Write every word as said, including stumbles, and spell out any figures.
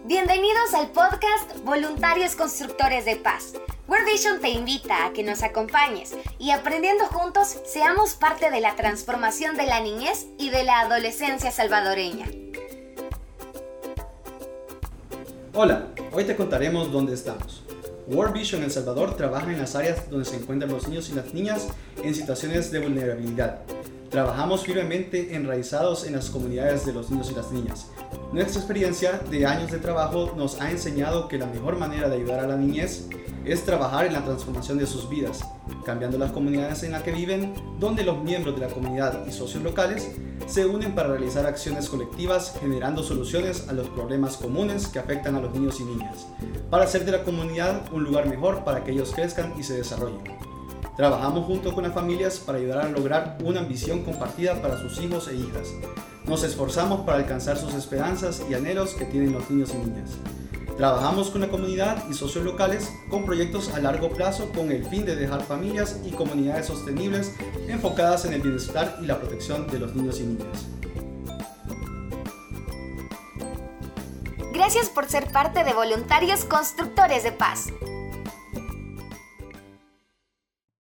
Bienvenidos al podcast Voluntarios Constructores de Paz. World Vision te invita a que nos acompañes y aprendiendo juntos seamos parte de la transformación de la niñez y de la adolescencia salvadoreña. Hola, hoy te contaremos dónde estamos. World Vision El Salvador trabaja en las áreas donde se encuentran los niños y las niñas en situaciones de vulnerabilidad. Trabajamos firmemente enraizados en las comunidades de los niños y las niñas. Nuestra experiencia de años de trabajo nos ha enseñado que la mejor manera de ayudar a la niñez es trabajar en la transformación de sus vidas, cambiando las comunidades en las que viven, donde los miembros de la comunidad y socios locales se unen para realizar acciones colectivas, generando soluciones a los problemas comunes que afectan a los niños y niñas, para hacer de la comunidad un lugar mejor para que ellos crezcan y se desarrollen. Trabajamos junto con las familias para ayudar a lograr una ambición compartida para sus hijos e hijas. Nos esforzamos para alcanzar sus esperanzas y anhelos que tienen los niños y niñas. Trabajamos con la comunidad y socios locales con proyectos a largo plazo con el fin de dejar familias y comunidades sostenibles enfocadas en el bienestar y la protección de los niños y niñas. Gracias por ser parte de Voluntarios Constructores de Paz.